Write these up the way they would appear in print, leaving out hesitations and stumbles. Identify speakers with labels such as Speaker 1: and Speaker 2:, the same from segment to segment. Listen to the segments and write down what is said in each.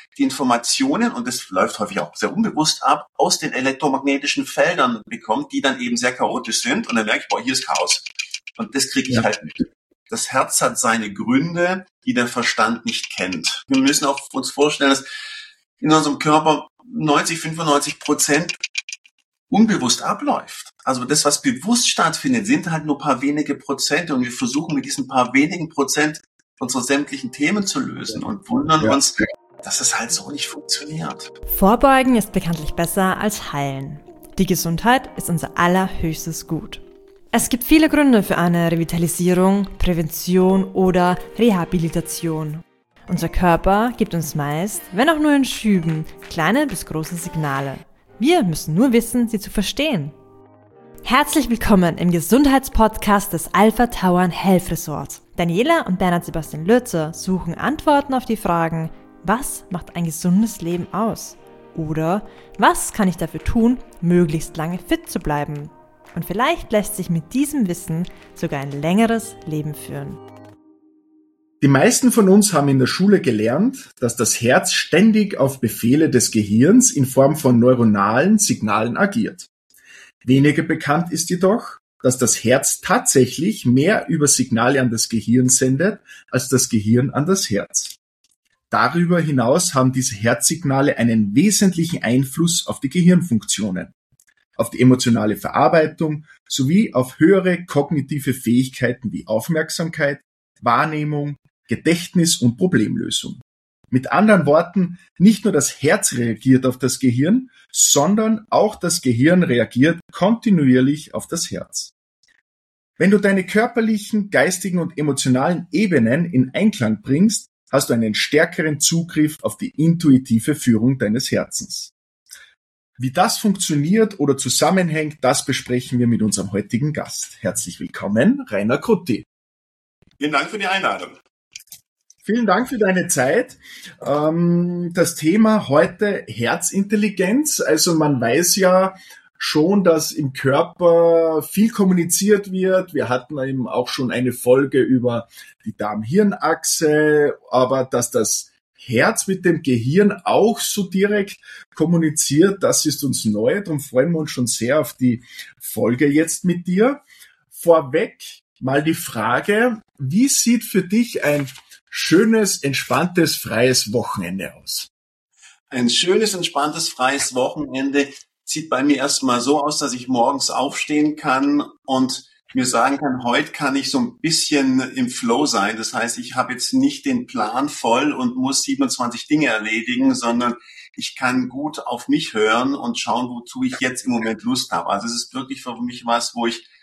Speaker 1: die Informationen, und das läuft häufig auch sehr unbewusst ab, aus den elektromagnetischen Feldern bekommt, die dann eben sehr chaotisch sind. Und dann merke ich, boah, hier ist Chaos. Und das kriege ich halt mit. Das Herz hat seine Gründe, die der Verstand nicht kennt. Wir müssen auch uns vorstellen, dass in unserem Körper 95% unbewusst abläuft. Also das, was bewusst stattfindet, sind halt nur ein paar wenige Prozente. Und wir versuchen mit diesen paar wenigen Prozent unsere sämtlichen Themen zu lösen und wundern uns, dass es halt so nicht funktioniert.
Speaker 2: Vorbeugen ist bekanntlich besser als heilen. Die Gesundheit ist unser allerhöchstes Gut. Es gibt viele Gründe für eine Revitalisierung, Prävention oder Rehabilitation. Unser Körper gibt uns meist, wenn auch nur in Schüben, kleine bis große Signale. Wir müssen nur wissen, sie zu verstehen. Herzlich willkommen im Gesundheitspodcast des Alpha Tauern Health Resorts. Daniela und Bernhard Sebastian Lürzer suchen Antworten auf die Fragen: Was macht ein gesundes Leben aus? Oder was kann ich dafür tun, möglichst lange fit zu bleiben? Und vielleicht lässt sich mit diesem Wissen sogar ein längeres Leben führen.
Speaker 3: Die meisten von uns haben in der Schule gelernt, dass das Herz ständig auf Befehle des Gehirns in Form von neuronalen Signalen agiert. Weniger bekannt ist jedoch, dass das Herz tatsächlich mehr über Signale an das Gehirn sendet, als das Gehirn an das Herz. Darüber hinaus haben diese Herzsignale einen wesentlichen Einfluss auf die Gehirnfunktionen, auf die emotionale Verarbeitung sowie auf höhere kognitive Fähigkeiten wie Aufmerksamkeit, Wahrnehmung, Gedächtnis und Problemlösung. Mit anderen Worten, nicht nur das Herz reagiert auf das Gehirn, sondern auch das Gehirn reagiert kontinuierlich auf das Herz. Wenn du deine körperlichen, geistigen und emotionalen Ebenen in Einklang bringst, hast du einen stärkeren Zugriff auf die intuitive Führung deines Herzens. Wie das funktioniert oder zusammenhängt, das besprechen wir mit unserem heutigen Gast. Herzlich willkommen, Rainer Krutti.
Speaker 1: Vielen Dank für die Einladung.
Speaker 3: Vielen Dank für deine Zeit. Das Thema heute Herzintelligenz. Also man weiß ja schon, dass im Körper viel kommuniziert wird. Wir hatten eben auch schon eine Folge über die Darm-Hirn-Achse, aber dass das Herz mit dem Gehirn auch so direkt kommuniziert, das ist uns neu. Darum freuen wir uns schon sehr auf die Folge jetzt mit dir. Vorweg mal die Frage: Wie sieht für dich ein schönes, entspanntes, freies Wochenende aus?
Speaker 1: Ein schönes, entspanntes, freies Wochenende sieht bei mir erstmal so aus, dass ich morgens aufstehen kann und mir sagen kann, heute kann ich so ein bisschen im Flow sein. Das heißt, ich habe jetzt nicht den Plan voll und muss 27 Dinge erledigen, sondern ich kann gut auf mich hören und schauen, wozu ich jetzt im Moment Lust habe. Also es ist wirklich für mich was, wo ich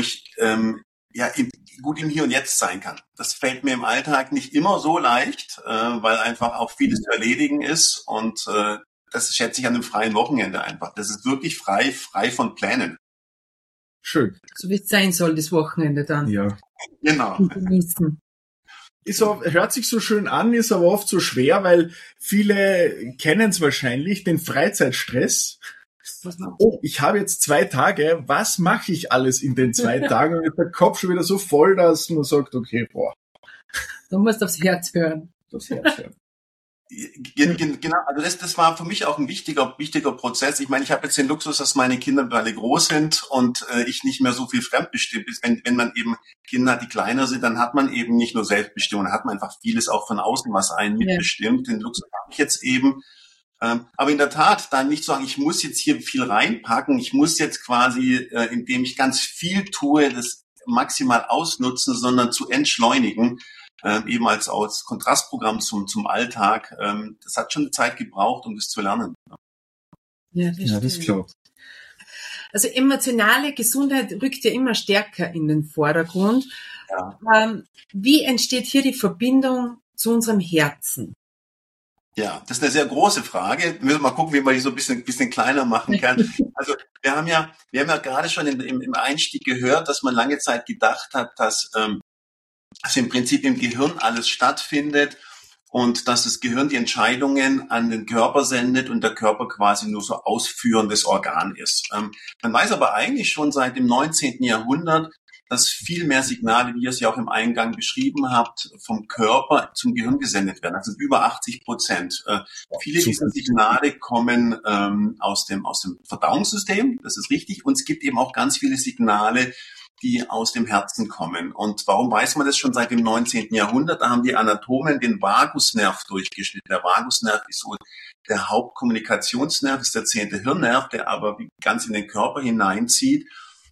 Speaker 1: gut im Hier und Jetzt sein kann. Das fällt mir im Alltag nicht immer so leicht, weil einfach auch vieles zu erledigen ist und das schätze ich an einem freien Wochenende einfach. Das ist wirklich frei von Plänen.
Speaker 3: Schön.
Speaker 4: So wie es sein soll, das Wochenende dann.
Speaker 3: Ja.
Speaker 1: Genau.
Speaker 3: Genießen. Hört sich so schön an, ist aber oft so schwer, weil viele kennen es wahrscheinlich, den Freizeitstress. Oh, ich habe jetzt 2 Tage, was mache ich alles in den 2 Tagen? Und der Kopf schon wieder so voll, dass man sagt, okay, boah.
Speaker 4: Du musst aufs Herz hören.
Speaker 1: Genau, also das war für mich auch ein wichtiger Prozess. Ich meine, ich habe jetzt den Luxus, dass meine Kinder alle groß sind und ich nicht mehr so viel fremdbestimmt ist. Wenn man eben Kinder hat, die kleiner sind, dann hat man eben nicht nur Selbstbestimmung, dann hat man einfach vieles auch von außen, was einen mitbestimmt. Den Luxus habe ich jetzt eben. Aber in der Tat, dann nicht sagen, ich muss jetzt hier viel reinpacken, ich muss jetzt quasi, indem ich ganz viel tue, das maximal ausnutzen, sondern zu entschleunigen, eben als Kontrastprogramm zum Alltag. Das hat schon eine Zeit gebraucht, um das zu lernen.
Speaker 4: Ja, das ist klar. Also emotionale Gesundheit rückt ja immer stärker in den Vordergrund. Ja. Wie entsteht hier die Verbindung zu unserem Herzen?
Speaker 1: Ja, das ist eine sehr große Frage. Wir müssen mal gucken, wie man die so ein bisschen kleiner machen kann. Also wir haben ja gerade schon im Einstieg gehört, dass man lange Zeit gedacht hat, dass im Prinzip im Gehirn alles stattfindet und dass das Gehirn die Entscheidungen an den Körper sendet und der Körper quasi nur so ausführendes Organ ist. Man weiß aber eigentlich schon seit dem 19. Jahrhundert, dass viel mehr Signale, wie ihr es ja auch im Eingang beschrieben habt, vom Körper zum Gehirn gesendet werden. Also über 80%. Viele dieser Signale kommen aus dem Verdauungssystem, das ist richtig. Und es gibt eben auch ganz viele Signale, die aus dem Herzen kommen. Und warum weiß man das schon seit dem 19. Jahrhundert? Da haben die Anatomen den Vagusnerv durchgeschnitten. Der Vagusnerv ist so der Hauptkommunikationsnerv, ist der 10. Hirnnerv, der aber ganz in den Körper hineinzieht.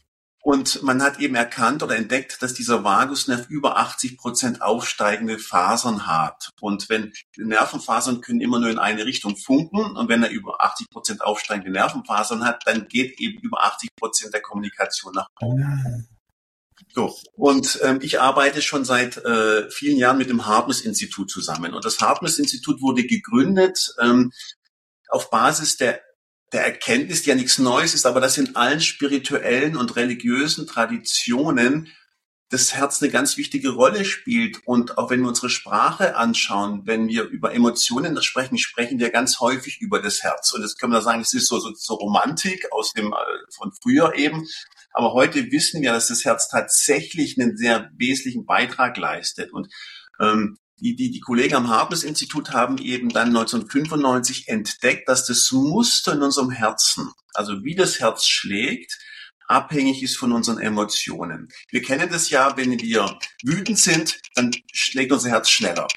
Speaker 1: Und man hat eben erkannt oder entdeckt, dass dieser Vagusnerv über 80% aufsteigende Fasern hat. Und wenn die Nervenfasern können immer nur in eine Richtung funken, und wenn er über 80% aufsteigende Nervenfasern hat, dann geht eben über 80% der Kommunikation nach oben. So. Und ich arbeite schon seit vielen Jahren mit dem Hartmus-Institut zusammen. Und das Hartmus-Institut wurde gegründet auf Basis der Erkenntnis, die ja nichts Neues ist, aber dass in allen spirituellen und religiösen Traditionen das Herz eine ganz wichtige Rolle spielt. Und auch wenn wir unsere Sprache anschauen, wenn wir über Emotionen sprechen, sprechen wir ganz häufig über das Herz. Und das können wir sagen, es ist so Romantik von früher eben. Aber heute wissen wir, dass das Herz tatsächlich einen sehr wesentlichen Beitrag leistet. Und die Kollegen am Hartmus-Institut haben eben dann 1995 entdeckt, dass das Muster in unserem Herzen, also wie das Herz schlägt, abhängig ist von unseren Emotionen. Wir kennen das ja, wenn wir wütend sind, dann schlägt unser Herz schneller.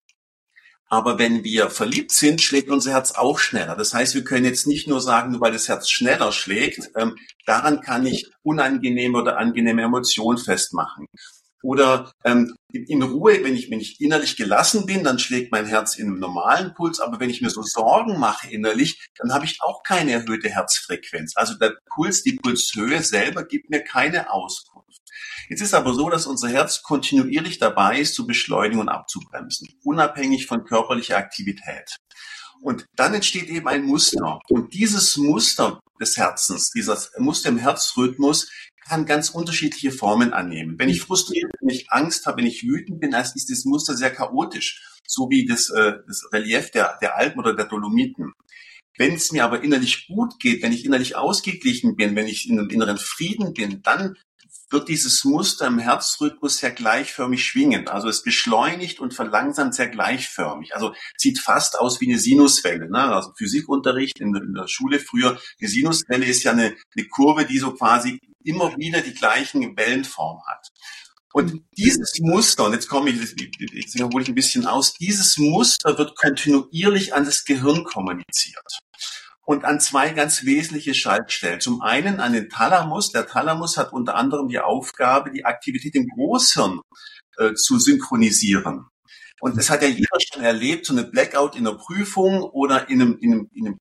Speaker 1: Aber wenn wir verliebt sind, schlägt unser Herz auch schneller. Das heißt, wir können jetzt nicht nur sagen, nur weil das Herz schneller schlägt, daran kann ich unangenehme oder angenehme Emotionen festmachen. Oder in Ruhe, wenn ich innerlich gelassen bin, dann schlägt mein Herz in einem normalen Puls. Aber wenn ich mir so Sorgen mache innerlich, dann habe ich auch keine erhöhte Herzfrequenz. Also der Puls, die Pulshöhe selber gibt mir keine Auskunft. Jetzt ist aber so, dass unser Herz kontinuierlich dabei ist, zu beschleunigen und abzubremsen, unabhängig von körperlicher Aktivität. Und dann entsteht eben ein Muster. Und dieses Muster des Herzens, dieses Muster im Herzrhythmus, kann ganz unterschiedliche Formen annehmen. Wenn ich frustriert bin, wenn ich Angst habe, wenn ich wütend bin, dann ist das Muster sehr chaotisch, so wie das Relief der Alpen oder der Dolomiten. Wenn es mir aber innerlich gut geht, wenn ich innerlich ausgeglichen bin, wenn ich in einem inneren Frieden bin, dann wird dieses Muster im Herzrhythmus sehr gleichförmig schwingen. Also es beschleunigt und verlangsamt sehr gleichförmig. Also sieht fast aus wie eine Sinuswelle. Ne? Also Physikunterricht in der Schule früher, die Sinuswelle ist ja eine Kurve, die so quasi immer wieder die gleichen Wellenform hat. Und dieses Muster, und jetzt hole ich ein bisschen aus, dieses Muster wird kontinuierlich an das Gehirn kommuniziert. Und an zwei ganz wesentliche Schaltstellen. Zum einen an den Thalamus. Der Thalamus hat unter anderem die Aufgabe, die Aktivität im Großhirn zu synchronisieren. Und das hat ja jeder schon erlebt, so eine Blackout in der Prüfung oder in einem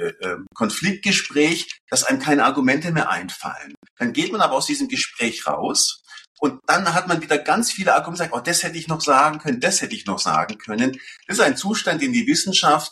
Speaker 1: Konfliktgespräch, dass einem keine Argumente mehr einfallen. Dann geht man aber aus diesem Gespräch raus und dann hat man wieder ganz viele Argumente, sagt, oh, das hätte ich noch sagen können, das hätte ich noch sagen können. Das ist ein Zustand, den die Wissenschaft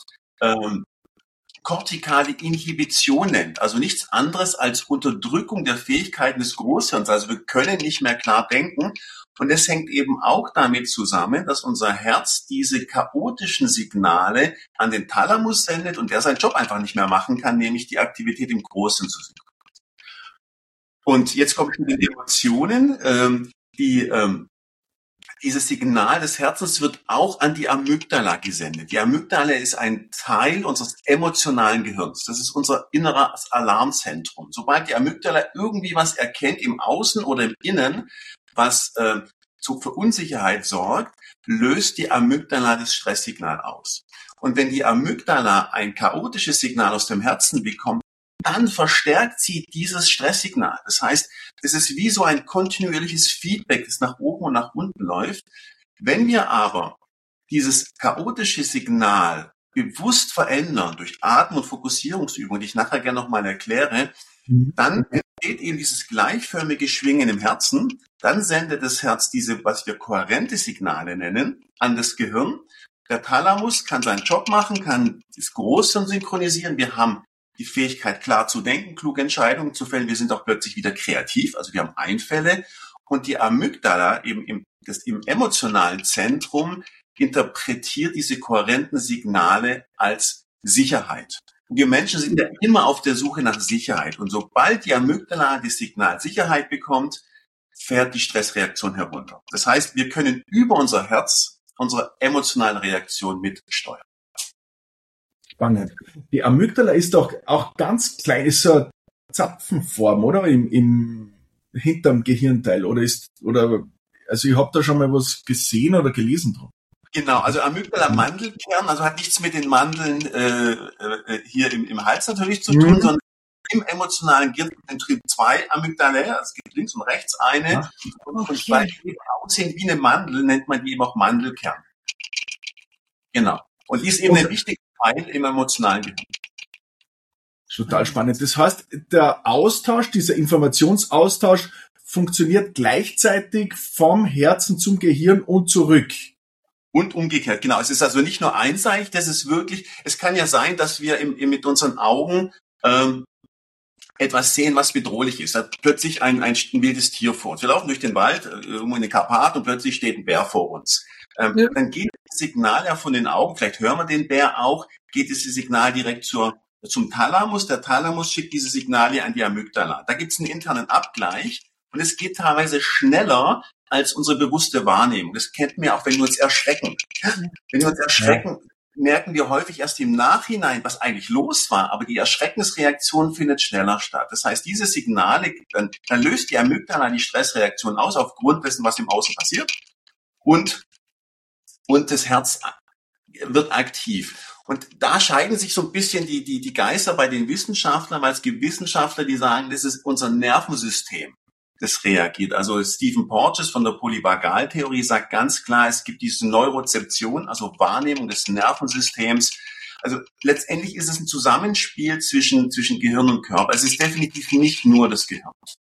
Speaker 1: kortikale Inhibition nennt, also nichts anderes als Unterdrückung der Fähigkeiten des Großhirns. Also wir können nicht mehr klar denken. Und es hängt eben auch damit zusammen, dass unser Herz diese chaotischen Signale an den Thalamus sendet und der seinen Job einfach nicht mehr machen kann, nämlich die Aktivität im Großen zu synchronisieren. Und jetzt kommt mit den Emotionen. Dieses Signal des Herzens wird auch an die Amygdala gesendet. Die Amygdala ist ein Teil unseres emotionalen Gehirns. Das ist unser inneres Alarmzentrum. Sobald die Amygdala irgendwie was erkennt im Außen oder im Innen, was für Unsicherheit sorgt, löst die Amygdala das Stresssignal aus. Und wenn die Amygdala ein chaotisches Signal aus dem Herzen bekommt, dann verstärkt sie dieses Stresssignal. Das heißt, es ist wie so ein kontinuierliches Feedback, das nach oben und nach unten läuft. Wenn wir aber dieses chaotische Signal bewusst verändern durch Atmen- und Fokussierungsübungen, die ich nachher gerne nochmal erkläre, dann entsteht eben dieses gleichförmige Schwingen im Herzen. Dann sendet das Herz diese, was wir kohärente Signale nennen, an das Gehirn. Der Thalamus kann seinen Job machen, kann das Großhirn synchronisieren. Wir haben die Fähigkeit, klar zu denken, kluge Entscheidungen zu fällen. Wir sind auch plötzlich wieder kreativ, also wir haben Einfälle. Und die Amygdala eben im emotionalen Zentrum interpretiert diese kohärenten Signale als Sicherheit. Und wir Menschen sind ja immer auf der Suche nach Sicherheit. Und sobald die Amygdala das Signal Sicherheit bekommt, fährt die Stressreaktion herunter. Das heißt, wir können über unser Herz unsere emotionale Reaktion mitsteuern.
Speaker 3: Spannend. Die Amygdala ist doch auch ganz klein, ist so eine Zapfenform, oder? Im hinterm Gehirnteil, also ich habe da schon mal was gesehen oder gelesen drum.
Speaker 1: Genau, also Amygdala-Mandelkern, also hat nichts mit den Mandeln hier im Hals natürlich zu tun, sondern im emotionalen Gehirn Typ 2 Amygdala, also es gibt links und rechts eine, und weil die eben aussehen wie eine Mandel, nennt man die eben auch Mandelkern. Genau. Und die ist eben ein wichtiger Teil im emotionalen Gehirn.
Speaker 3: Total spannend. Das heißt, der Austausch, dieser Informationsaustausch funktioniert gleichzeitig vom Herzen zum Gehirn und zurück.
Speaker 1: Und umgekehrt, genau. Es ist also nicht nur einseitig, das ist wirklich, es kann ja sein, dass wir mit unseren Augen etwas sehen, was bedrohlich ist. Da hat plötzlich ein wildes Tier vor uns. Wir laufen durch den Wald, irgendwo in den Karpaten, und plötzlich steht ein Bär vor uns. Dann geht das Signal ja von den Augen, vielleicht hören wir den Bär auch, geht dieses Signal direkt zum Thalamus. Der Thalamus schickt diese Signale an die Amygdala. Da gibt es einen internen Abgleich und es geht teilweise schneller als unsere bewusste Wahrnehmung. Das kennt man ja auch, wenn wir uns erschrecken. Wenn wir uns erschrecken, merken wir häufig erst im Nachhinein, was eigentlich los war, aber die Erschreckensreaktion findet schneller statt. Das heißt, diese Signale, dann löst die Amygdala die Stressreaktion aus aufgrund dessen, was im Außen passiert, und das Herz wird aktiv. Und da scheiden sich so ein bisschen die Geister bei den Wissenschaftlern, weil es gibt Wissenschaftler, die sagen, das ist unser Nervensystem, das reagiert. Also Stephen Porges von der Polyvagaltheorie sagt ganz klar, es gibt diese Neurozeption, also Wahrnehmung des Nervensystems. Also letztendlich ist es ein Zusammenspiel zwischen Gehirn und Körper. Es ist definitiv nicht nur das Gehirn.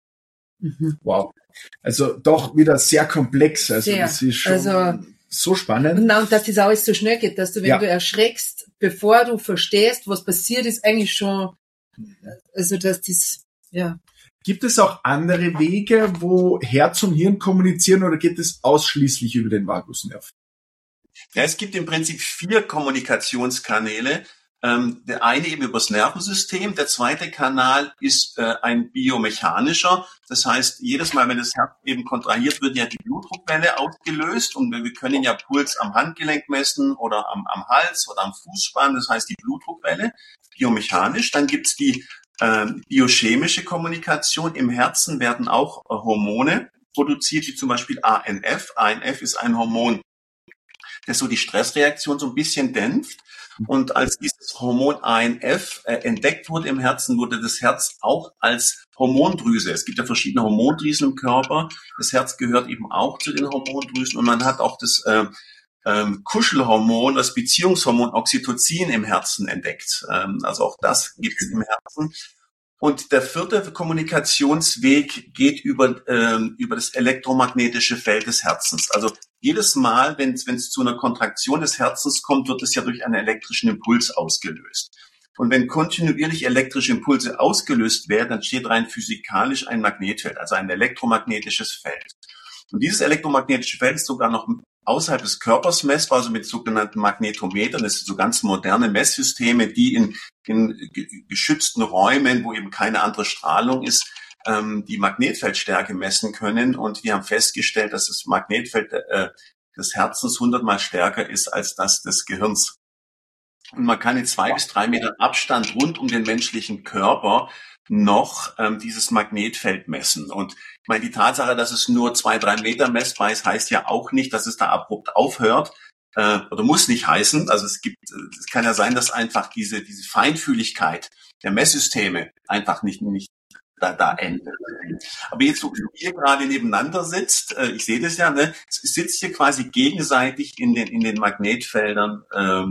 Speaker 3: Wow. Also doch wieder sehr komplex. Also das ist schon so spannend.
Speaker 4: Und dass das alles so schnell geht, dass du, wenn du erschreckst, bevor du verstehst, was passiert, ist eigentlich schon, also dass das, ja.
Speaker 3: Gibt es auch andere Wege, wo Herz und Hirn kommunizieren, oder geht es ausschließlich über den Vagusnerv?
Speaker 1: Ja, es gibt im Prinzip 4 Kommunikationskanäle. Der eine eben übers Nervensystem, der zweite Kanal ist ein biomechanischer. Das heißt, jedes Mal, wenn das Herz eben kontrahiert wird, ja die Blutdruckwelle ausgelöst, und wir können ja Puls am Handgelenk messen oder am Hals oder am Fußspann, das heißt die Blutdruckwelle, biomechanisch. Dann gibt's die biochemische Kommunikation. Im Herzen werden auch Hormone produziert, wie zum Beispiel ANF. ANF ist ein Hormon, das so die Stressreaktion so ein bisschen dämpft. Und als dieses Hormon ANF entdeckt wurde im Herzen, wurde das Herz auch als Hormondrüse. Es gibt ja verschiedene Hormondrüsen im Körper. Das Herz gehört eben auch zu den Hormondrüsen. Und man hat auch das Kuschelhormon, das Beziehungshormon Oxytocin im Herzen entdeckt. Also auch das gibt es im Herzen. Und der 4. Kommunikationsweg geht über das elektromagnetische Feld des Herzens. Also jedes Mal, wenn es zu einer Kontraktion des Herzens kommt, wird es ja durch einen elektrischen Impuls ausgelöst. Und wenn kontinuierlich elektrische Impulse ausgelöst werden, dann steht rein physikalisch ein Magnetfeld, also ein elektromagnetisches Feld. Und dieses elektromagnetische Feld ist sogar noch außerhalb des Körpers messbar, also mit sogenannten Magnetometern. Das sind so ganz moderne Messsysteme, die in geschützten Räumen, wo eben keine andere Strahlung ist, die Magnetfeldstärke messen können. Und wir haben festgestellt, dass das Magnetfeld des Herzens 100-mal stärker ist als das des Gehirns. Und man kann in 2 bis 3 Metern Abstand rund um den menschlichen Körper noch dieses Magnetfeld messen. Und ich meine, die Tatsache, dass es nur 2-3 Meter messbar ist, heißt ja auch nicht, dass es da abrupt aufhört, oder muss nicht heißen. Also es kann ja sein, dass einfach diese Feinfühligkeit der Messsysteme einfach nicht da endet. Aber jetzt, wo ihr gerade nebeneinander sitzt, ich sehe das ja, ne, es sitzt hier quasi gegenseitig in den Magnetfeldern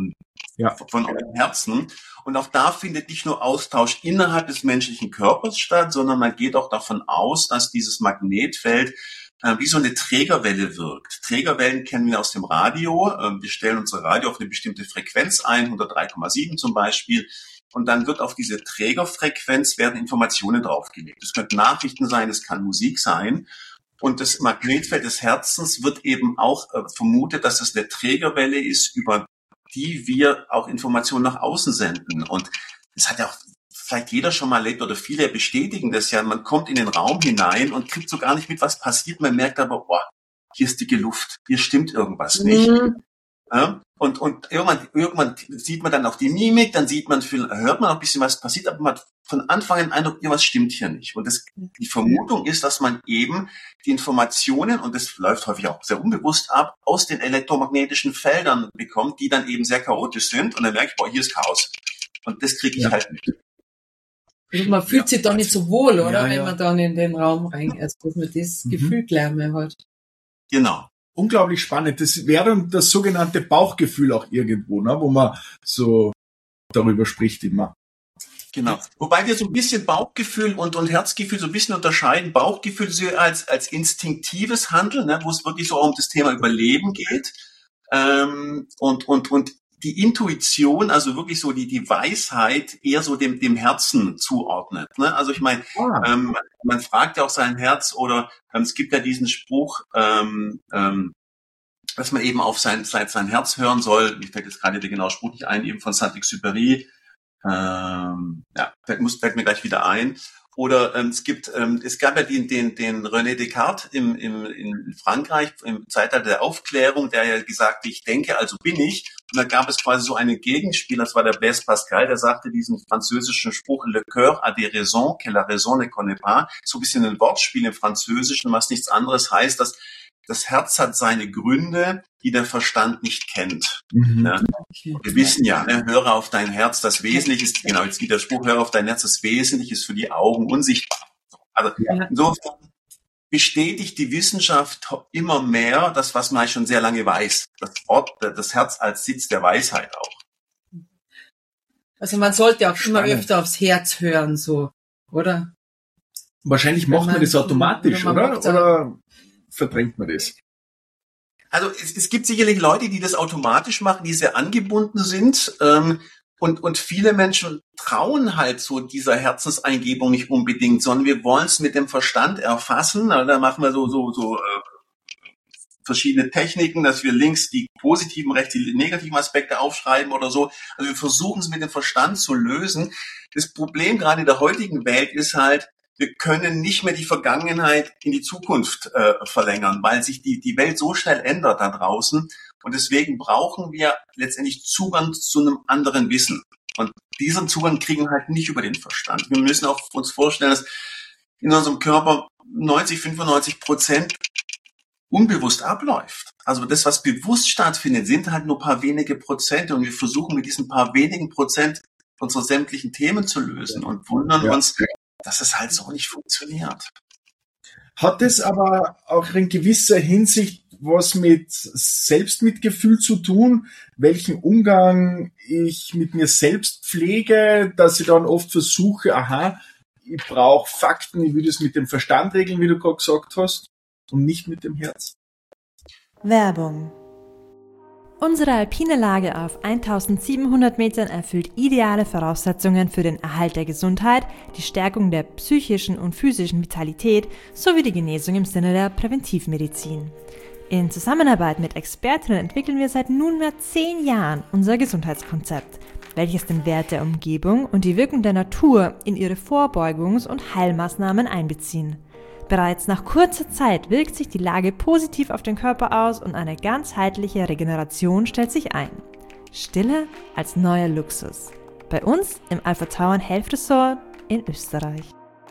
Speaker 1: von eurem Herzen. Und auch da findet nicht nur Austausch innerhalb des menschlichen Körpers statt, sondern man geht auch davon aus, dass dieses Magnetfeld wie so eine Trägerwelle wirkt. Trägerwellen kennen wir aus dem Radio. Wir stellen unser Radio auf eine bestimmte Frequenz ein, 103,7 zum Beispiel. Und dann wird auf diese Trägerfrequenz werden Informationen draufgelegt. Es können Nachrichten sein, es kann Musik sein. Und das Magnetfeld des Herzens wird eben auch vermutet, dass es eine Trägerwelle ist, über die wir auch Informationen nach außen senden. Und es hat ja auch vielleicht jeder schon mal erlebt oder viele bestätigen das ja, man kommt in den Raum hinein und kriegt so gar nicht mit, was passiert. Man merkt aber, hier ist dicke Luft, hier stimmt irgendwas nicht. Ja? Und irgendwann sieht man dann auch die Mimik, dann hört man auch ein bisschen, was passiert, aber man hat von Anfang an den Eindruck, was stimmt hier nicht. Und die Vermutung ist, dass man eben die Informationen, und das läuft häufig auch sehr unbewusst ab, aus den elektromagnetischen Feldern bekommt, die dann eben sehr chaotisch sind. Und dann merke ich, hier ist Chaos. Und das kriege ich halt mit.
Speaker 4: Also man fühlt sich da nicht so wohl, oder? Wenn man dann in den Raum reingeht, dass man das Gefühl gleich mehr hat.
Speaker 1: Genau.
Speaker 3: Unglaublich spannend. Das wäre dann das sogenannte Bauchgefühl auch irgendwo, ne, wo man so darüber spricht immer.
Speaker 1: Genau. Wobei wir so ein bisschen Bauchgefühl und Herzgefühl so ein bisschen unterscheiden. Bauchgefühl so als instinktives Handeln, ne, wo es wirklich so um das Thema Überleben geht. Und die Intuition, also wirklich so die Weisheit eher so dem Herzen zuordnet. Ne? Also ich meine, man fragt ja auch sein Herz oder es gibt ja diesen Spruch, dass man eben auf sein Herz hören soll. Mir fällt jetzt gerade der genaue Spruch nicht ein, eben von Saint-Exupéry. Fällt mir gleich wieder ein. Oder es gab ja den René Descartes in Frankreich im Zeitalter der Aufklärung, der ja gesagt hat, ich denke, also bin ich. Und da gab es quasi so einen Gegenspieler, das war der Blaise Pascal, der sagte diesen französischen Spruch, Le cœur a des raisons que la raison ne connaît pas. So ein bisschen ein Wortspiel im Französischen, was nichts anderes heißt, dass das Herz hat seine Gründe, die der Verstand nicht kennt. Ja. Wir wissen ja, ne, höre auf dein Herz, das Wesentliche ist, genau, jetzt geht der Spruch, höre auf dein Herz, das Wesentliche ist für die Augen unsichtbar. Also insofern bestätigt die Wissenschaft immer mehr das, was man schon sehr lange weiß. Das Herz als Sitz der Weisheit auch.
Speaker 4: Also man sollte auch immer öfter aufs Herz hören, so, oder?
Speaker 3: Wahrscheinlich macht man das automatisch, oder? Oder verdrängt man das?
Speaker 1: Also es gibt sicherlich Leute, die das automatisch machen, die sehr angebunden sind. Und viele Menschen trauen halt so dieser Herzenseingebung nicht unbedingt, sondern wir wollen es mit dem Verstand erfassen. Also da machen wir so verschiedene Techniken, dass wir links die positiven, rechts die negativen Aspekte aufschreiben oder so. Also wir versuchen es mit dem Verstand zu lösen. Das Problem gerade in der heutigen Welt ist halt, wir können nicht mehr die Vergangenheit in die Zukunft verlängern, weil sich die Welt so schnell ändert da draußen. Und deswegen brauchen wir letztendlich Zugang zu einem anderen Wissen. Und diesen Zugang kriegen wir halt nicht über den Verstand. Wir müssen auch uns vorstellen, dass in unserem Körper 95% unbewusst abläuft. Also das, was bewusst stattfindet, sind halt nur ein paar wenige Prozente. Und wir versuchen mit diesen paar wenigen Prozent unsere sämtlichen Themen zu lösen und wundern uns, dass es halt so nicht funktioniert.
Speaker 3: Hat es aber auch in gewisser Hinsicht was mit Selbstmitgefühl zu tun, welchen Umgang ich mit mir selbst pflege, dass ich dann oft versuche, ich brauche Fakten, ich will das mit dem Verstand regeln, wie du gerade gesagt hast, und nicht mit dem Herz.
Speaker 2: Werbung. Unsere alpine Lage auf 1700 Metern erfüllt ideale Voraussetzungen für den Erhalt der Gesundheit, die Stärkung der psychischen und physischen Vitalität sowie die Genesung im Sinne der Präventivmedizin. In Zusammenarbeit mit Expertinnen entwickeln wir seit nunmehr 10 Jahren unser Gesundheitskonzept, welches den Wert der Umgebung und die Wirkung der Natur in ihre Vorbeugungs- und Heilmaßnahmen einbeziehen. Bereits nach kurzer Zeit wirkt sich die Lage positiv auf den Körper aus und eine ganzheitliche Regeneration stellt sich ein. Stille als neuer Luxus. Bei uns im Alpha Tauern Health Resort in Österreich.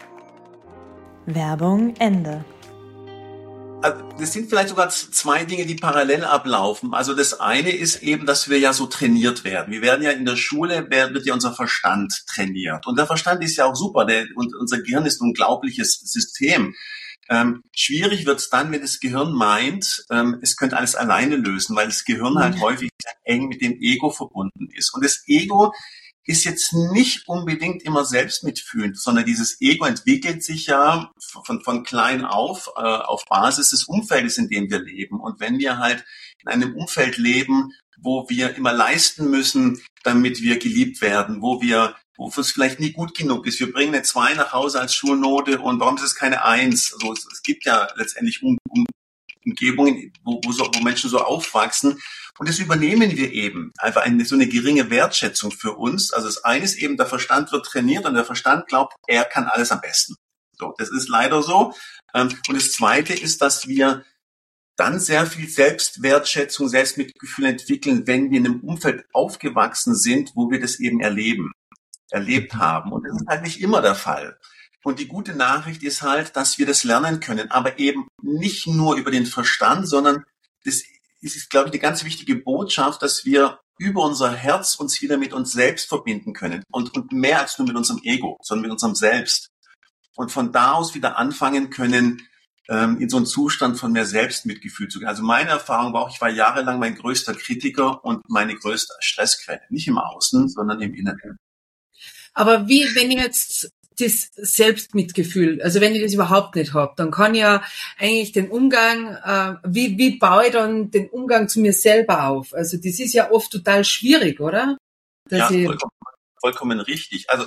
Speaker 2: Werbung Ende.
Speaker 1: Also das sind vielleicht sogar 2 Dinge, die parallel ablaufen. Also das eine ist eben, dass wir ja so trainiert werden. Wir werden ja in der Schule, wird ja unser Verstand trainiert. Und der Verstand ist ja auch super. Und unser Gehirn ist ein unglaubliches System. Schwierig wird es dann, wenn das Gehirn meint, es könnte alles alleine lösen, weil das Gehirn halt häufig eng mit dem Ego verbunden ist. Und das Ego ist jetzt nicht unbedingt immer selbstmitfühlend, sondern dieses Ego entwickelt sich ja von klein auf Basis des Umfeldes, in dem wir leben. Und wenn wir halt in einem Umfeld leben, wo wir immer leisten müssen, damit wir geliebt werden, wo es vielleicht nie gut genug ist. Wir bringen eine 2 nach Hause als Schulnote und warum ist es keine 1? Also es gibt ja letztendlich Umgebungen, wo Menschen so aufwachsen. Und das übernehmen wir eben. Einfach so eine geringe Wertschätzung für uns. Also das eine ist eben, der Verstand wird trainiert und der Verstand glaubt, er kann alles am besten. So, das ist leider so. Und das zweite ist, dass wir dann sehr viel Selbstwertschätzung, Selbstmitgefühl entwickeln, wenn wir in einem Umfeld aufgewachsen sind, wo wir das eben erlebt haben. Und das ist halt nicht immer der Fall. Und die gute Nachricht ist halt, dass wir das lernen können, aber eben nicht nur über den Verstand, sondern das ist, glaube ich, eine ganz wichtige Botschaft, dass wir über unser Herz uns wieder mit uns selbst verbinden können und mehr als nur mit unserem Ego, sondern mit unserem Selbst. Und von da aus wieder anfangen können, in so einen Zustand von mehr Selbstmitgefühl zu gehen. Also meine Erfahrung war auch, ich war jahrelang mein größter Kritiker und meine größte Stressquelle. Nicht im Außen, sondern im Inneren.
Speaker 4: Aber wenn ich jetzt das Selbstmitgefühl, also wenn ich das überhaupt nicht habe, dann kann ich ja eigentlich den Umgang, wie baue ich dann den Umgang zu mir selber auf? Also das ist ja oft total schwierig, oder?
Speaker 1: Vollkommen richtig. Also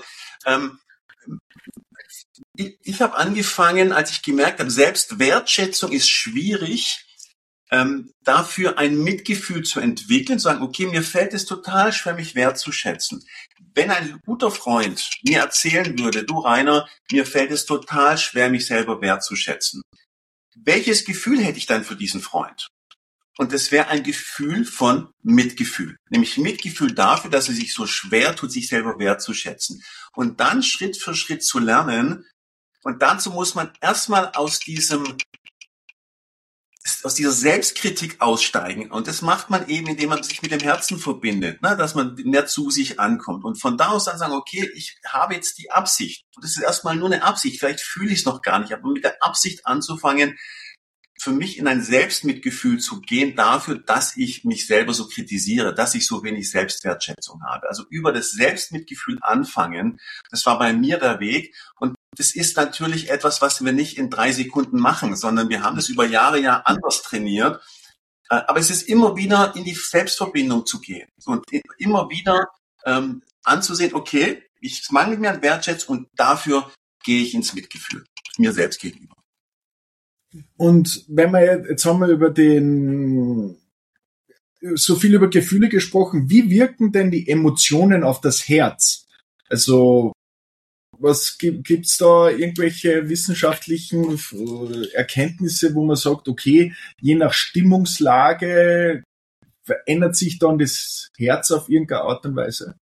Speaker 1: ich habe angefangen, als ich gemerkt habe, Selbstwertschätzung ist schwierig, dafür ein Mitgefühl zu entwickeln, zu sagen, okay, mir fällt es total schwer, mich wertzuschätzen. Wenn ein guter Freund mir erzählen würde, du Rainer, mir fällt es total schwer, mich selber wertzuschätzen. Welches Gefühl hätte ich dann für diesen Freund? Und das wäre ein Gefühl von Mitgefühl. Nämlich Mitgefühl dafür, dass er sich so schwer tut, sich selber wertzuschätzen. Und dann Schritt für Schritt zu lernen. Und dazu muss man erstmal aus dieser Selbstkritik aussteigen. Und das macht man eben, indem man sich mit dem Herzen verbindet, ne? Dass man mehr zu sich ankommt. Und von da aus dann sagen, okay, ich habe jetzt die Absicht. Und das ist erstmal nur eine Absicht. Vielleicht fühle ich es noch gar nicht. Aber mit der Absicht anzufangen, für mich in ein Selbstmitgefühl zu gehen dafür, dass ich mich selber so kritisiere, dass ich so wenig Selbstwertschätzung habe. Also über das Selbstmitgefühl anfangen, das war bei mir der Weg. Und das ist natürlich etwas, was wir nicht in 3 Sekunden machen, sondern wir haben das über Jahre ja anders trainiert. Aber es ist immer wieder in die Selbstverbindung zu gehen und immer wieder anzusehen, okay, ich mangel mir an Wertschätzung und dafür gehe ich ins Mitgefühl, mir selbst gegenüber.
Speaker 3: Und wenn wir jetzt haben wir so viel über Gefühle gesprochen, wie wirken denn die Emotionen auf das Herz? Also was gibt's da irgendwelche wissenschaftlichen Erkenntnisse, wo man sagt, okay, je nach Stimmungslage verändert sich dann das Herz auf irgendeine Art und Weise?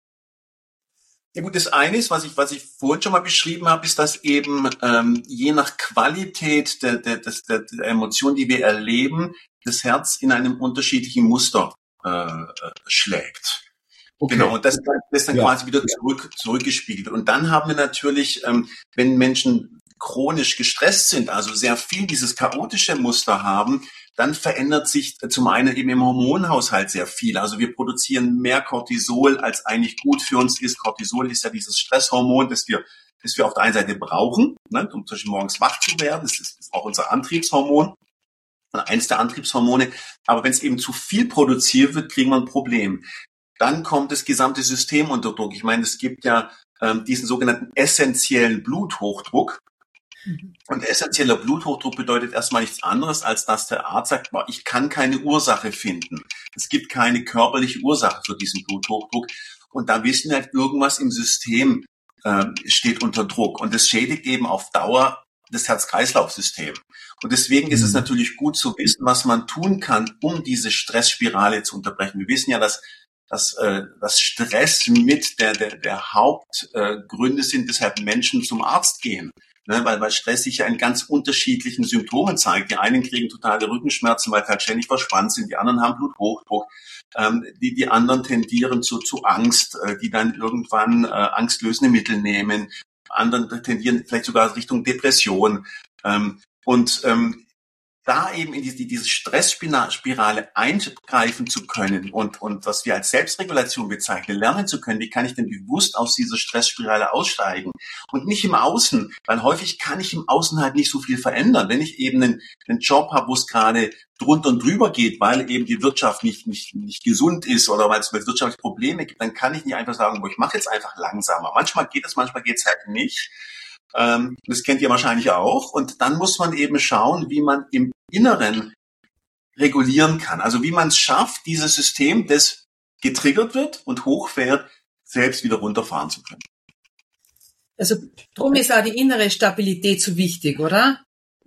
Speaker 1: Ja gut, das eine ist, was ich vorhin schon mal beschrieben habe, ist, dass eben je nach Qualität der Emotion, die wir erleben, das Herz in einem unterschiedlichen Muster schlägt. Okay. Genau, und das dann quasi wieder zurückgespiegelt. Und dann haben wir natürlich, wenn Menschen chronisch gestresst sind, also sehr viel dieses chaotische Muster haben, dann verändert sich zum einen eben im Hormonhaushalt sehr viel. Also wir produzieren mehr Cortisol, als eigentlich gut für uns ist. Cortisol ist ja dieses Stresshormon, das wir auf der einen Seite brauchen, ne, um zum Beispiel morgens wach zu werden. Das ist auch unser Antriebshormon, eins der Antriebshormone. Aber wenn es eben zu viel produziert wird, kriegen wir ein Problem. Dann kommt das gesamte System unter Druck. Ich meine, es gibt ja diesen sogenannten essentiellen Bluthochdruck. Und essentieller Bluthochdruck bedeutet erstmal nichts anderes, als dass der Arzt sagt, ich kann keine Ursache finden. Es gibt keine körperliche Ursache für diesen Bluthochdruck. Und da wissen wir halt, irgendwas im System steht unter Druck. Und das schädigt eben auf Dauer das Herz-Kreislauf-System. Und deswegen ist es natürlich gut zu wissen, was man tun kann, um diese Stressspirale zu unterbrechen. Wir wissen ja, dass Stress mit der Hauptgründe sind, weshalb Menschen zum Arzt gehen. Ne, weil Stress sich ja in ganz unterschiedlichen Symptomen zeigt. Die einen kriegen totale Rückenschmerzen, weil sie halt ständig verspannt sind. Die anderen haben Bluthochdruck. Die anderen tendieren zu Angst, die dann irgendwann angstlösende Mittel nehmen. Anderen tendieren vielleicht sogar Richtung Depression. Da eben in diese Stressspirale eingreifen zu können und was wir als Selbstregulation bezeichnen, lernen zu können, wie kann ich denn bewusst aus dieser Stressspirale aussteigen und nicht im Außen, weil häufig kann ich im Außen halt nicht so viel verändern. Wenn ich eben einen Job habe, wo es gerade drunter und drüber geht, weil eben die Wirtschaft nicht gesund ist oder weil es wirtschaftliche Probleme gibt, dann kann ich nicht einfach sagen, ich mache jetzt einfach langsamer. Manchmal geht es halt nicht. Das kennt ihr wahrscheinlich auch. Und dann muss man eben schauen, wie man im Inneren regulieren kann. Also wie man es schafft, dieses System, das getriggert wird und hochfährt, selbst wieder runterfahren zu können.
Speaker 4: Also drum ist auch die innere Stabilität so wichtig, oder?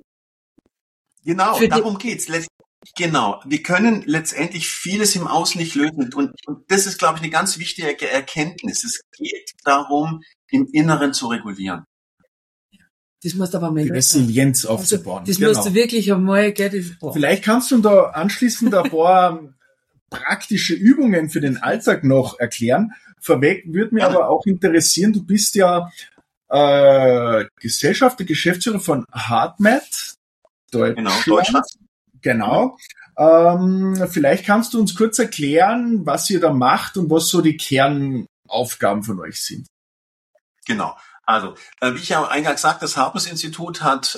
Speaker 1: Genau, darum geht's. Genau, wir können letztendlich vieles im Außen nicht lösen. Und das ist, glaube ich, eine ganz wichtige Erkenntnis. Es geht darum, im Inneren zu regulieren.
Speaker 4: Das musst du aber mal
Speaker 3: die Resilienz aufzubauen.
Speaker 4: Das musst du wirklich einmal, gell?
Speaker 3: Vielleicht kannst du da anschließend ein paar praktische Übungen für den Alltag noch erklären. Vorweg würde mich aber auch interessieren, du bist ja Geschäftsführer von HeartMath Deutschland. Genau. Vielleicht kannst du uns kurz erklären, was ihr da macht und was so die Kernaufgaben von euch sind.
Speaker 1: Genau. Also, wie ich ja eingangs sagte, das Harpers-Institut hat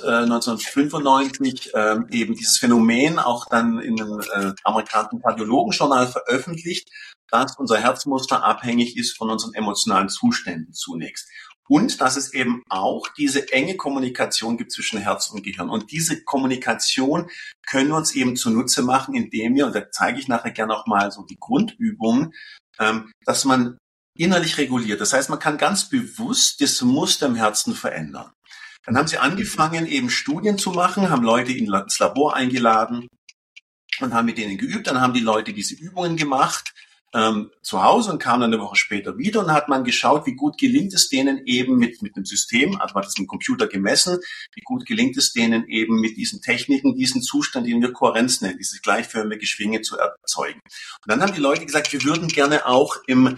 Speaker 1: 1995 eben dieses Phänomen auch dann in einem amerikanischen Kardiologenjournal veröffentlicht, dass unser Herzmuster abhängig ist von unseren emotionalen Zuständen zunächst. Und dass es eben auch diese enge Kommunikation gibt zwischen Herz und Gehirn. Und diese Kommunikation können wir uns eben zunutze machen, indem wir, und da zeige ich nachher gerne auch mal so die Grundübungen, dass man innerlich reguliert. Das heißt, man kann ganz bewusst das Muster im Herzen verändern. Dann haben sie angefangen, eben Studien zu machen, haben Leute ins Labor eingeladen und haben mit denen geübt. Dann haben die Leute diese Übungen gemacht zu Hause und kamen dann eine Woche später wieder und hat man geschaut, wie gut gelingt es denen eben mit einem System, also man hat das im Computer gemessen, wie gut gelingt es denen eben mit diesen Techniken, diesen Zustand, den wir Kohärenz nennen, diese gleichförmige Schwinge zu erzeugen. Und dann haben die Leute gesagt, wir würden gerne auch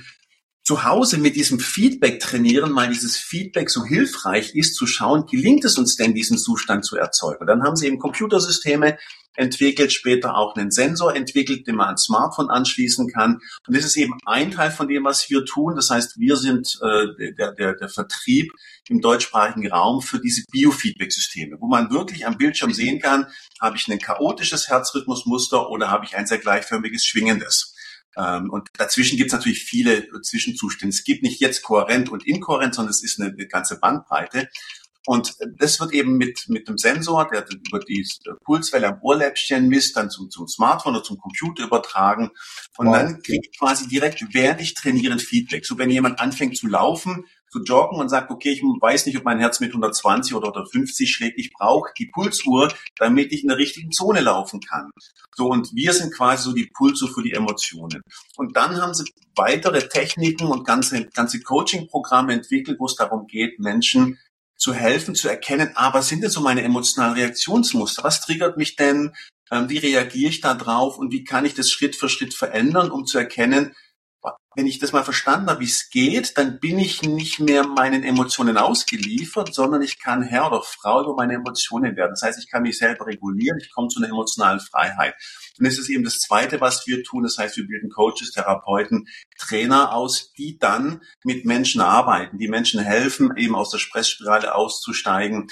Speaker 1: zu Hause mit diesem Feedback trainieren, weil dieses Feedback so hilfreich ist, zu schauen, gelingt es uns denn, diesen Zustand zu erzeugen. Und dann haben sie eben Computersysteme entwickelt, später auch einen Sensor entwickelt, den man ans Smartphone anschließen kann. Und das ist eben ein Teil von dem, was wir tun. Das heißt, wir sind der Vertrieb im deutschsprachigen Raum für diese Biofeedback-Systeme, wo man wirklich am Bildschirm sehen kann, habe ich ein chaotisches Herzrhythmusmuster oder habe ich ein sehr gleichförmiges, schwingendes. Und dazwischen gibt es natürlich viele Zwischenzustände. Es gibt nicht jetzt kohärent und inkohärent, sondern es ist eine ganze Bandbreite. Und das wird eben mit dem Sensor, der über die Pulswelle am Ohrläppchen misst, dann zum Smartphone oder zum Computer übertragen. Und dann kriege ich quasi direkt, während ich trainiere, ein Feedback. So, wenn jemand anfängt zu laufen, zu joggen und sagt, okay, ich weiß nicht, ob mein Herz mit 120 oder 150 schlägt, ich brauche die Pulsuhr, damit ich in der richtigen Zone laufen kann. So, und wir sind quasi so die Pulsuhr für die Emotionen. Und dann haben sie weitere Techniken und ganze Coaching-Programme entwickelt, wo es darum geht, Menschen zu helfen, zu erkennen, was sind denn so meine emotionalen Reaktionsmuster? Was triggert mich denn? Wie reagiere ich da drauf? Und wie kann ich das Schritt für Schritt verändern, um zu erkennen, wenn ich das mal verstanden habe, wie es geht, dann bin ich nicht mehr meinen Emotionen ausgeliefert, sondern ich kann Herr oder Frau über meine Emotionen werden. Das heißt, ich kann mich selber regulieren, ich komme zu einer emotionalen Freiheit. Und das ist eben das Zweite, was wir tun. Das heißt, wir bilden Coaches, Therapeuten, Trainer aus, die dann mit Menschen arbeiten, die Menschen helfen, eben aus der Stressspirale auszusteigen,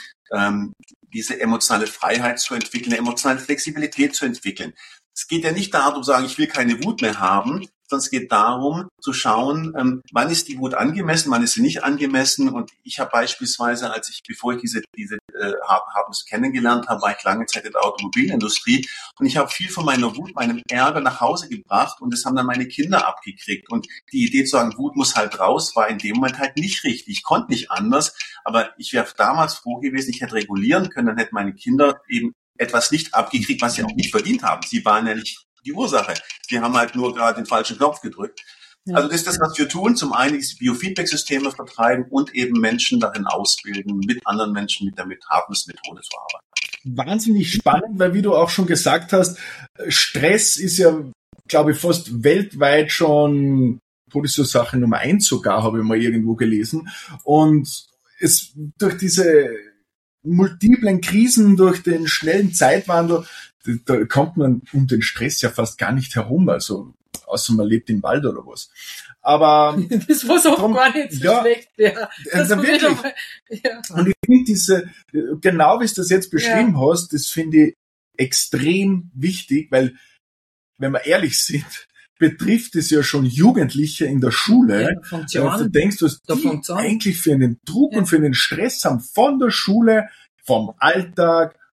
Speaker 1: diese emotionale Freiheit zu entwickeln, emotionale Flexibilität zu entwickeln. Es geht ja nicht darum zu sagen, ich will keine Wut mehr haben, sondern es geht darum zu schauen, wann ist die Wut angemessen, wann ist sie nicht angemessen. Und ich habe beispielsweise, bevor ich diese Harpers kennengelernt habe, war ich lange Zeit in der Automobilindustrie und ich habe viel von meiner Wut, meinem Ärger nach Hause gebracht und das haben dann meine Kinder abgekriegt. Und die Idee zu sagen, Wut muss halt raus, war in dem Moment halt nicht richtig. Ich konnte nicht anders, aber ich wäre damals froh gewesen, ich hätte regulieren können, dann hätten meine Kinder eben etwas nicht abgekriegt, was sie auch nicht verdient haben. Sie waren ja nicht die Ursache. Sie haben halt nur gerade den falschen Knopf gedrückt. Ja. Also das ist das, was wir tun. Zum einen diese Biofeedback-Systeme vertreiben und eben Menschen darin ausbilden, mit anderen Menschen mit der Harpers-Methode zu arbeiten.
Speaker 3: Wahnsinnig spannend, weil wie du auch schon gesagt hast, Stress ist ja, glaube ich, fast weltweit schon Todesursache Nummer 1 sogar, habe ich mal irgendwo gelesen. Und es durch diese multiplen Krisen, durch den schnellen Zeitwandel, da kommt man um den Stress ja fast gar nicht herum, also außer man lebt im Wald oder was. Aber
Speaker 4: das was auch gar nicht so schlecht wäre.
Speaker 3: Wirklich. Ja. Und ich finde genau wie du das jetzt beschrieben hast, das finde ich extrem wichtig, weil, wenn wir ehrlich sind, betrifft es ja schon Jugendliche in der Schule. Ja, du denkst, was die eigentlich für einen Druck und für einen Stress haben von der Schule, vom Alltag,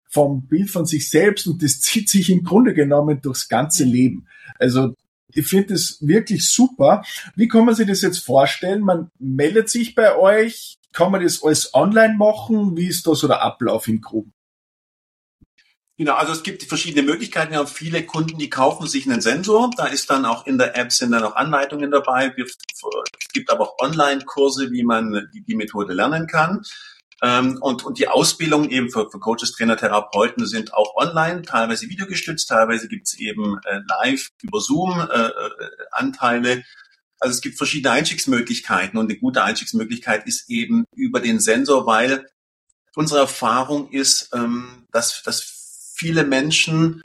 Speaker 3: vom Bild von sich selbst und das zieht sich im Grunde genommen durchs ganze Leben. Also ich finde das wirklich super. Wie kann man sich das jetzt vorstellen? Man meldet sich bei euch, kann man das alles online machen? Wie ist da so der Ablauf im Groben?
Speaker 1: Genau, also es gibt verschiedene Möglichkeiten. Wir haben viele Kunden, die kaufen sich einen Sensor. Da ist dann auch in der App sind dann auch Anleitungen dabei. Es gibt aber auch Online-Kurse, wie man die Methode lernen kann. Und die Ausbildung eben für Coaches, Trainer, Therapeuten sind auch online, teilweise videogestützt, teilweise gibt es eben live über Zoom Anteile. Also es gibt verschiedene Einstiegsmöglichkeiten und eine gute Einstiegsmöglichkeit ist eben über den Sensor, weil unsere Erfahrung ist, dass viele Menschen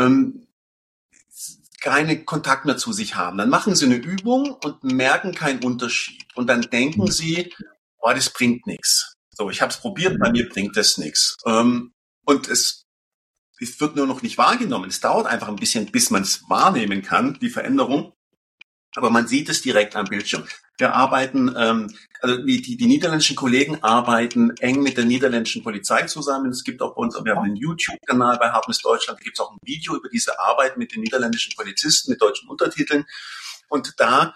Speaker 1: keinen Kontakt mehr zu sich haben. Dann machen sie eine Übung und merken keinen Unterschied. Und dann denken sie, oh, das bringt nichts. So, ich habe es probiert, bei mir bringt das nichts. Und es wird nur noch nicht wahrgenommen. Es dauert einfach ein bisschen, bis man es wahrnehmen kann, die Veränderung. Aber man sieht es direkt am Bildschirm. Wir arbeiten, also die niederländischen Kollegen arbeiten eng mit der niederländischen Polizei zusammen. Es gibt auch bei uns, wir haben einen YouTube-Kanal bei Hartmut Deutschland, da gibt es auch ein Video über diese Arbeit mit den niederländischen Polizisten mit deutschen Untertiteln. Und da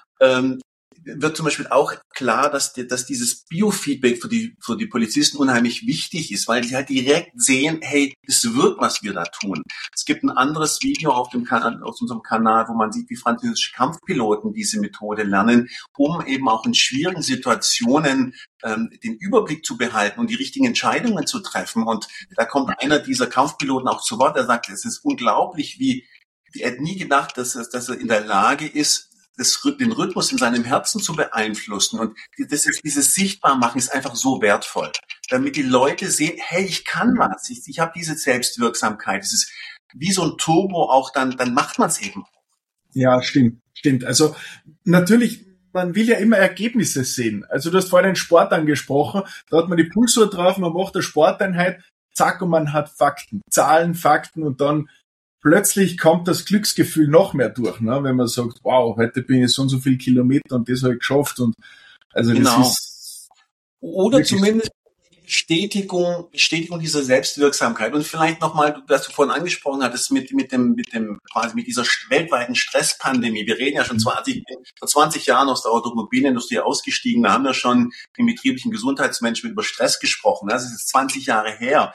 Speaker 1: wird zum Beispiel auch klar, dass dieses Biofeedback für die Polizisten unheimlich wichtig ist, weil die halt direkt sehen, hey, es wirkt, was wir da tun. Es gibt ein anderes Video auf unserem Kanal, wo man sieht, wie französische Kampfpiloten diese Methode lernen, um eben auch in schwierigen Situationen den Überblick zu behalten und die richtigen Entscheidungen zu treffen. Und da kommt einer dieser Kampfpiloten auch zu Wort, der sagt, es ist unglaublich, wie er hat nie gedacht, dass er in der Lage ist, den Rhythmus in seinem Herzen zu beeinflussen. Und dieses Sichtbarmachen ist einfach so wertvoll, damit die Leute sehen, hey, ich kann was, ich habe diese Selbstwirksamkeit. Es ist wie so ein Turbo auch, dann macht man es eben.
Speaker 3: Ja, stimmt. Also natürlich, man will ja immer Ergebnisse sehen. Also du hast vorhin den Sport angesprochen, da hat man die Pulsuhr drauf, man macht eine Sporteinheit, zack, und man hat Fakten, Zahlen, Fakten und dann plötzlich kommt das Glücksgefühl noch mehr durch, ne? Wenn man sagt, wow, heute bin ich so und so viele Kilometer und das habe ich geschafft und also
Speaker 1: genau.
Speaker 3: Das ist
Speaker 1: oder zumindest Bestätigung dieser Selbstwirksamkeit und vielleicht nochmal, was du vorhin angesprochen hattest mit dieser weltweiten Stresspandemie. Wir reden ja schon vor 20 Jahren aus der Automobilindustrie ausgestiegen. Da haben wir schon im betrieblichen Gesundheitsmanagement über Stress gesprochen. Das ist jetzt 20 Jahre her.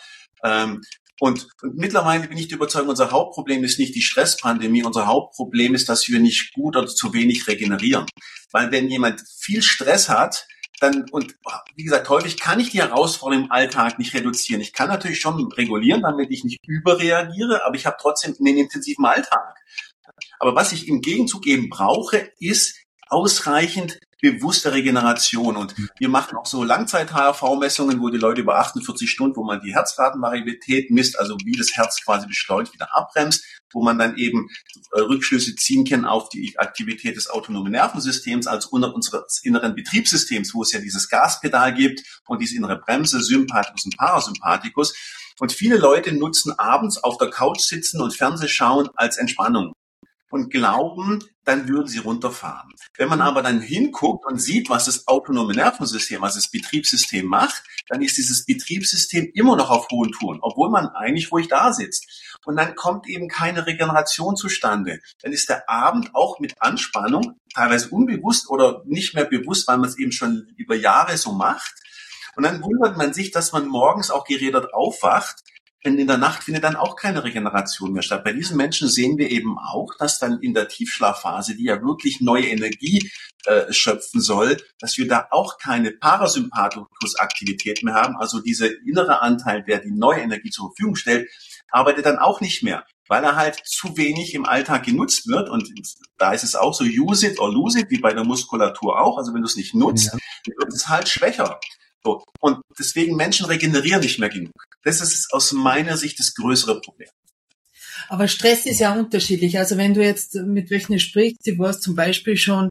Speaker 1: Und mittlerweile bin ich der Überzeugung, unser Hauptproblem ist nicht die Stresspandemie, unser Hauptproblem ist, dass wir nicht gut oder zu wenig regenerieren. Weil wenn jemand viel Stress hat, dann, und wie gesagt, häufig kann ich die Herausforderungen im Alltag nicht reduzieren. Ich kann natürlich schon regulieren, damit ich nicht überreagiere, aber ich habe trotzdem einen intensiven Alltag. Aber was ich im Gegenzug eben brauche, ist ausreichend bewusste Regeneration. Und wir machen auch so Langzeit-HRV-Messungen, wo die Leute über 48 Stunden, wo man die Herzratenvariabilität misst, also wie das Herz quasi beschleunigt wieder abbremst, wo man dann eben Rückschlüsse ziehen kann auf die Aktivität des autonomen Nervensystems, also unseres inneren Betriebssystems, wo es ja dieses Gaspedal gibt und diese innere Bremse, Sympathikus und Parasympathikus. Und viele Leute nutzen abends auf der Couch sitzen und Fernseh schauen als Entspannung und glauben, dann würden sie runterfahren. Wenn man aber dann hinguckt und sieht, was das autonome Nervensystem, was das Betriebssystem macht, dann ist dieses Betriebssystem immer noch auf hohen Touren, obwohl man eigentlich ruhig da sitzt. Und dann kommt eben keine Regeneration zustande. Dann ist der Abend auch mit Anspannung, teilweise unbewusst oder nicht mehr bewusst, weil man es eben schon über Jahre so macht. Und dann wundert man sich, dass man morgens auch gerädert aufwacht. Denn in der Nacht findet dann auch keine Regeneration mehr statt. Bei diesen Menschen sehen wir eben auch, dass dann in der Tiefschlafphase, die ja wirklich neue Energie schöpfen soll, dass wir da auch keine Parasympathikus-Aktivität mehr haben. Also dieser innere Anteil, der die neue Energie zur Verfügung stellt, arbeitet dann auch nicht mehr, weil er halt zu wenig im Alltag genutzt wird. Und da ist es auch so, use it or lose it, wie bei der Muskulatur auch. Also wenn du es nicht nutzt, wird es halt schwächer. So. Und deswegen Menschen regenerieren nicht mehr genug. Das ist aus meiner Sicht das größere Problem.
Speaker 4: Aber Stress ist ja unterschiedlich. Also wenn du jetzt mit welchen sprichst, die was zum Beispiel schon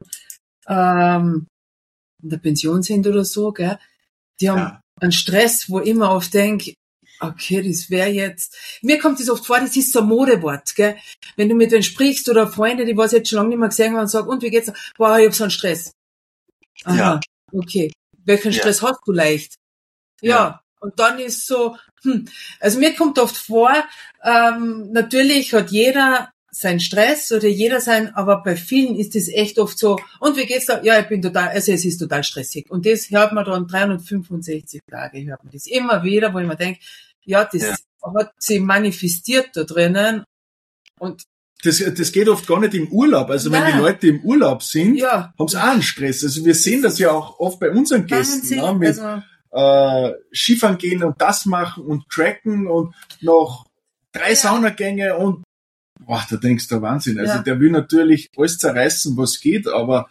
Speaker 4: in der Pension sind oder so, gell, die haben einen Stress, wo ich immer oft denke, okay, das wäre jetzt, mir kommt das oft vor, das ist so ein Modewort, gell. Wenn du mit denen sprichst oder Freunde, die was jetzt schon lange nicht mehr gesehen haben und sagen, und wie geht's? Boah, ich hab so einen Stress. Aha, okay. Welchen Stress hast du leicht? Ja, Und dann ist so, also mir kommt oft vor, natürlich hat jeder sein Stress oder jeder sein, aber bei vielen ist es echt oft so, und wie geht's da? Ja, es ist total stressig. Und das hört man dann 365 Tage, hört man das immer wieder, wo ich mir denke, ja, das hat sich manifestiert da drinnen. Und
Speaker 3: das geht oft gar nicht im Urlaub. Also wenn die Leute im Urlaub sind, haben sie auch einen Stress. Also wir sehen das ja auch oft bei unseren Gästen, ne, mit Skifahren gehen und das machen und tracken und noch 3 Saunagänge und da denkst du, Wahnsinn. Also der will natürlich alles zerreißen, was geht, aber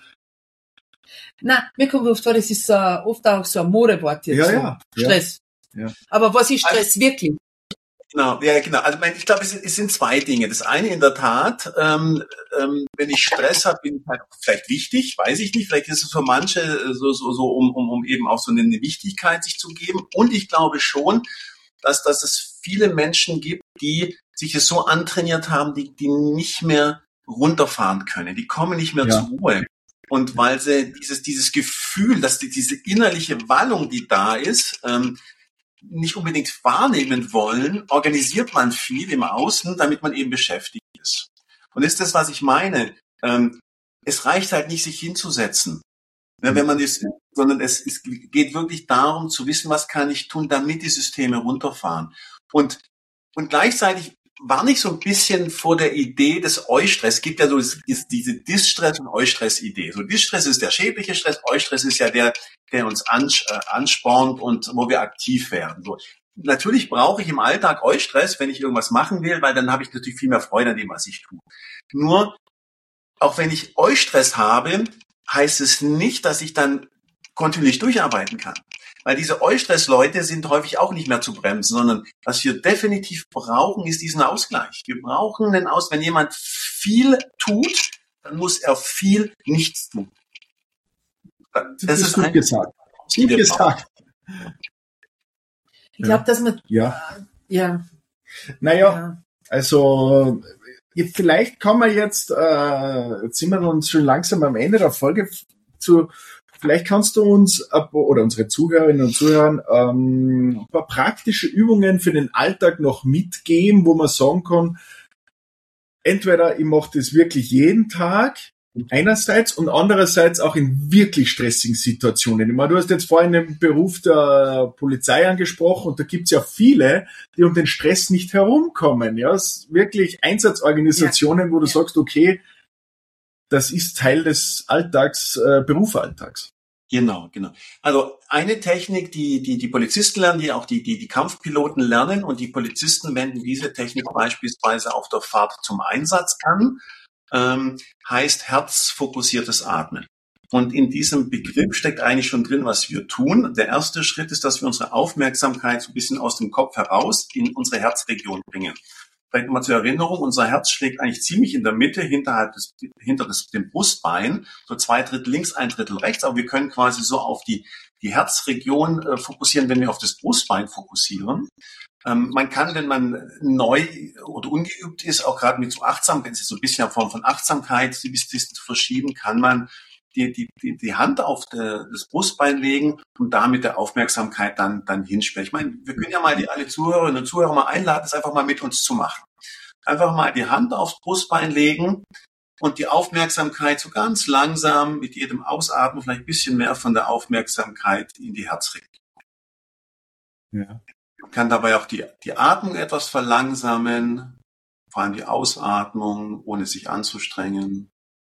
Speaker 4: mir kommt oft vor, das ist oft auch so ein Modewort jetzt. Stress. Ja. Aber was ist Stress wirklich?
Speaker 1: Genau. Also ich glaube, es sind 2 Dinge. Das eine in der Tat, wenn ich Stress habe, bin ich halt vielleicht wichtig, weiß ich nicht. Vielleicht ist es für manche so um eben auch so eine Wichtigkeit sich zu geben. Und ich glaube schon, dass es viele Menschen gibt, die sich es so antrainiert haben, die nicht mehr runterfahren können. Die kommen nicht mehr zur Ruhe. Und weil sie dieses Gefühl, dass diese innerliche Wallung, die da ist, nicht unbedingt wahrnehmen wollen, organisiert man viel im Außen, damit man eben beschäftigt ist. Und ist das, was ich meine? Es reicht halt nicht, sich hinzusetzen, wenn man das, sondern es geht wirklich darum, zu wissen, was kann ich tun, damit die Systeme runterfahren. Und gleichzeitig war ich so ein bisschen vor der Idee des Eustress. Es gibt ja so diese Distress- und Eustress-Idee. So Distress ist der schädliche Stress, Eustress ist ja der uns anspornt und wo wir aktiv werden. So. Natürlich brauche ich im Alltag Eustress, wenn ich irgendwas machen will, weil dann habe ich natürlich viel mehr Freude an dem, was ich tue. Nur, auch wenn ich Eustress habe, heißt es nicht, dass ich dann kontinuierlich durcharbeiten kann. Weil diese Eustress-Leute sind häufig auch nicht mehr zu bremsen, sondern was wir definitiv brauchen, ist diesen Ausgleich. Wir brauchen einen Ausgleich. Wenn jemand viel tut, dann muss er viel nichts tun.
Speaker 3: Das ist gut gesagt. Gut gesagt.
Speaker 4: Ich glaube, dass man...
Speaker 3: Also vielleicht kommen wir jetzt sind wir uns schon langsam am Ende der Folge vielleicht kannst du uns oder unsere Zuhörerinnen und Zuhörer ein paar praktische Übungen für den Alltag noch mitgeben, wo man sagen kann, entweder ich mache das wirklich jeden Tag, einerseits, und andererseits auch in wirklich stressigen Situationen. Ich meine, du hast jetzt vorhin den Beruf der Polizei angesprochen und da gibt's ja viele, die um den Stress nicht herumkommen. Ja, es ist wirklich Einsatzorganisationen, wo du sagst, okay, das ist Teil des Alltags, Berufsalltags.
Speaker 1: Genau. Also eine Technik, die Polizisten lernen, die auch die Kampfpiloten lernen, und die Polizisten wenden diese Technik beispielsweise auf der Fahrt zum Einsatz an, heißt herzfokussiertes Atmen. Und in diesem Begriff steckt eigentlich schon drin, was wir tun. Der erste Schritt ist, dass wir unsere Aufmerksamkeit so ein bisschen aus dem Kopf heraus in unsere Herzregion bringen. Vielleicht nochmal zur Erinnerung, unser Herz schlägt eigentlich ziemlich in der Mitte, hinter dem Brustbein, so 2/3 links, 1/3 rechts, aber wir können quasi so auf die Herzregion fokussieren, wenn wir auf das Brustbein fokussieren. Man kann, wenn man neu oder ungeübt ist, auch gerade mit so Achtsamkeit, das ist so ein bisschen eine Form von Achtsamkeit, sie ein bisschen zu verschieben, kann man die Hand auf das Brustbein legen und damit der Aufmerksamkeit dann hinsperren. Ich meine, wir können ja mal alle Zuhörerinnen und Zuhörer mal einladen, das einfach mal mit uns zu machen. Einfach mal die Hand aufs Brustbein legen und die Aufmerksamkeit so ganz langsam mit jedem Ausatmen vielleicht ein bisschen mehr von der Aufmerksamkeit in die Herzregion. Ja. Man kann dabei auch die Atmung etwas verlangsamen, vor allem die Ausatmung, ohne sich anzustrengen.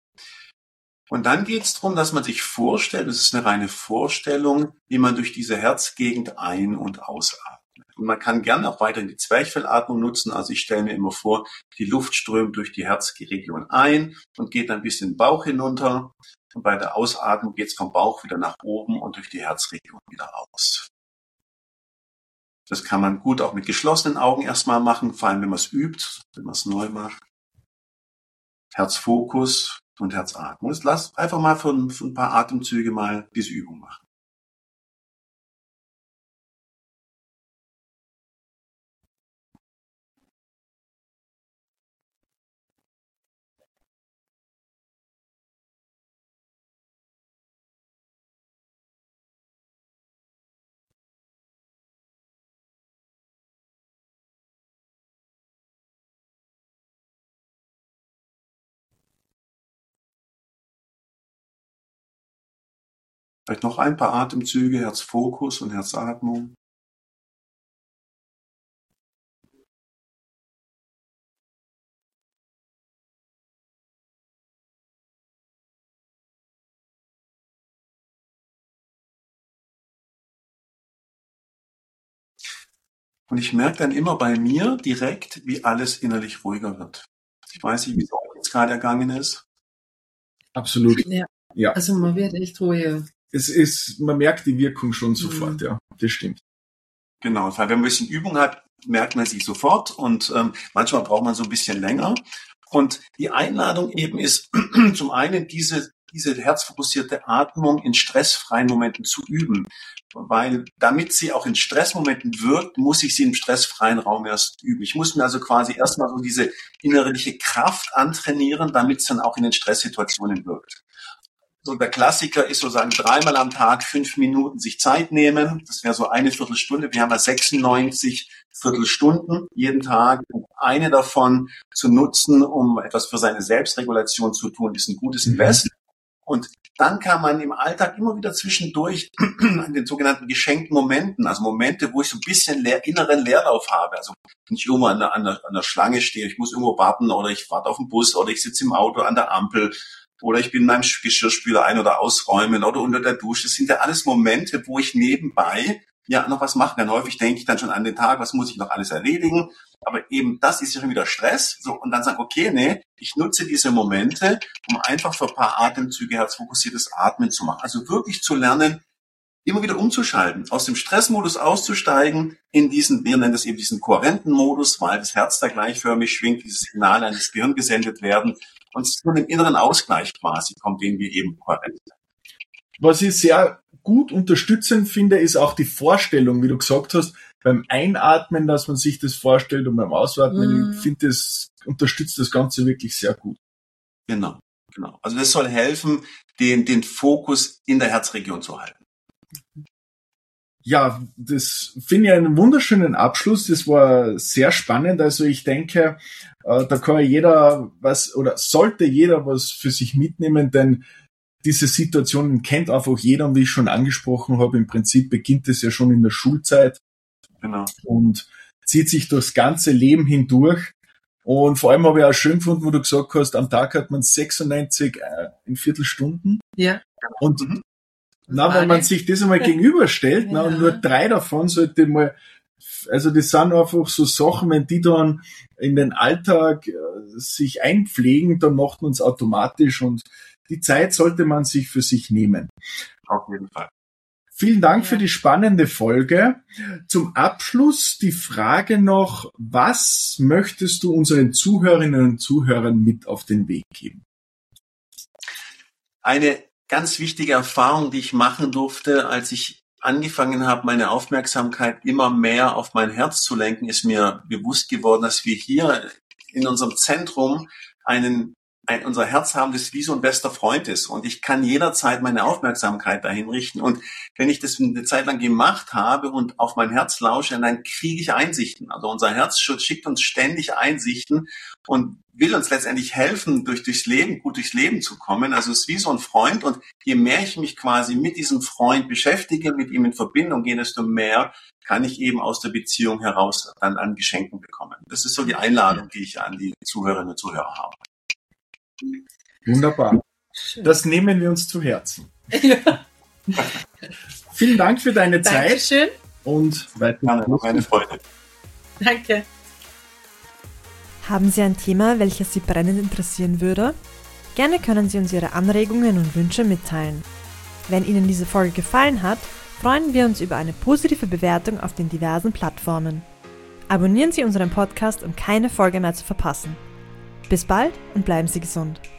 Speaker 1: Und dann geht es darum, dass man sich vorstellt, das ist eine reine Vorstellung, wie man durch diese Herzgegend ein- und ausatmet. Und man kann gerne auch weiterhin die Zwerchfellatmung nutzen. Also ich stelle mir immer vor, die Luft strömt durch die Herzregion ein und geht dann bis in den Bauch hinunter. Und bei der Ausatmung geht es vom Bauch wieder nach oben und durch die Herzregion wieder raus. Das kann man gut auch mit geschlossenen Augen erstmal machen, vor allem wenn man es übt, wenn man es neu macht. Herzfokus und Herzatmung. Jetzt lass einfach mal für ein paar Atemzüge mal diese Übung machen. Vielleicht noch ein paar Atemzüge, Herzfokus und Herzatmung. Und ich merke dann immer bei mir direkt, wie alles innerlich ruhiger wird. Ich weiß nicht, wie es euch jetzt gerade ergangen ist.
Speaker 3: Absolut.
Speaker 4: Ja. Also man wird echt ruhiger.
Speaker 3: Man merkt die Wirkung schon sofort, ja. Das stimmt.
Speaker 1: Genau, weil wenn man ein bisschen Übung hat, merkt man sich sofort und manchmal braucht man so ein bisschen länger. Und die Einladung eben ist zum einen diese herzfokussierte Atmung in stressfreien Momenten zu üben. Weil damit sie auch in Stressmomenten wirkt, muss ich sie im stressfreien Raum erst üben. Ich muss mir also quasi erstmal so diese innerliche Kraft antrainieren, damit es dann auch in den Stresssituationen wirkt. So der Klassiker ist sozusagen 3-mal am Tag 5 Minuten sich Zeit nehmen. Das wäre so eine Viertelstunde. Wir haben ja 96 Viertelstunden jeden Tag. Und eine davon zu nutzen, um etwas für seine Selbstregulation zu tun, ist ein gutes Invest. Und dann kann man im Alltag immer wieder zwischendurch an den sogenannten geschenkten Momenten, also Momente, wo ich so ein bisschen inneren Leerlauf habe, also wenn ich irgendwo an der Schlange stehe, ich muss irgendwo warten oder ich warte auf den Bus oder ich sitze im Auto an der Ampel oder ich bin in meinem Geschirrspüler ein- oder ausräumen oder unter der Dusche. Das sind ja alles Momente, wo ich nebenbei ja noch was machen kann. Häufig denke ich dann schon an den Tag, was muss ich noch alles erledigen? Aber eben das ist ja schon wieder Stress. So, und dann sagen, okay, nee, ich nutze diese Momente, um einfach für ein paar Atemzüge herzfokussiertes Atmen zu machen. Also wirklich zu lernen, immer wieder umzuschalten, aus dem Stressmodus auszusteigen, in diesen, wir nennen das eben diesen kohärenten Modus, weil das Herz da gleichförmig schwingt, diese Signale an das Gehirn gesendet werden und es zu einem inneren Ausgleich quasi kommt, den wir eben kohärent sind.
Speaker 3: Was ich sehr gut unterstützend finde, ist auch die Vorstellung, wie du gesagt hast, beim Einatmen, dass man sich das vorstellt und beim Ausatmen, ich finde, das unterstützt das Ganze wirklich sehr gut.
Speaker 1: Genau. Also das soll helfen, den Fokus in der Herzregion zu halten.
Speaker 3: Ja, das finde ich einen wunderschönen Abschluss. Das war sehr spannend. Also ich denke, da kann jeder sollte jeder was für sich mitnehmen, denn diese Situationen kennt einfach jeder. Und wie ich schon angesprochen habe, im Prinzip beginnt es ja schon in der Schulzeit.
Speaker 1: Genau.
Speaker 3: Und zieht sich durchs ganze Leben hindurch. Und vor allem habe ich auch schön gefunden, wo du gesagt hast, am Tag hat man 96 in Viertelstunden.
Speaker 4: Ja.
Speaker 3: Und wenn man sich das einmal gegenüberstellt, und nur 3 davon sollte mal, also das sind einfach so Sachen, wenn die dann in den Alltag sich einpflegen, dann macht man es automatisch und die Zeit sollte man sich für sich nehmen.
Speaker 1: Auf jeden Fall.
Speaker 3: Vielen Dank für die spannende Folge. Zum Abschluss die Frage noch, was möchtest du unseren Zuhörerinnen und Zuhörern mit auf den Weg geben?
Speaker 1: Eine ganz wichtige Erfahrung, die ich machen durfte, als ich angefangen habe, meine Aufmerksamkeit immer mehr auf mein Herz zu lenken, ist mir bewusst geworden, dass wir hier in unserem Zentrum unser Herz haben, das wie so ein bester Freund ist. Und ich kann jederzeit meine Aufmerksamkeit dahin richten. Und wenn ich das eine Zeit lang gemacht habe und auf mein Herz lausche, dann kriege ich Einsichten. Also unser Herz schickt uns ständig Einsichten und will uns letztendlich helfen, gut durchs Leben zu kommen. Also es ist wie so ein Freund. Und je mehr ich mich quasi mit diesem Freund beschäftige, mit ihm in Verbindung gehe, desto mehr kann ich eben aus der Beziehung heraus dann an Geschenken bekommen. Das ist so die Einladung, die ich an die Zuhörerinnen und Zuhörer habe.
Speaker 3: Wunderbar. Das nehmen wir uns zu Herzen. Ja. Vielen Dank für deine Zeit.
Speaker 4: Dankeschön.
Speaker 3: Und weiter.
Speaker 1: Meine Freude.
Speaker 4: Danke.
Speaker 2: Haben Sie ein Thema, welches Sie brennend interessieren würde? Gerne können Sie uns Ihre Anregungen und Wünsche mitteilen. Wenn Ihnen diese Folge gefallen hat, freuen wir uns über eine positive Bewertung auf den diversen Plattformen. Abonnieren Sie unseren Podcast, um keine Folge mehr zu verpassen. Bis bald und bleiben Sie gesund.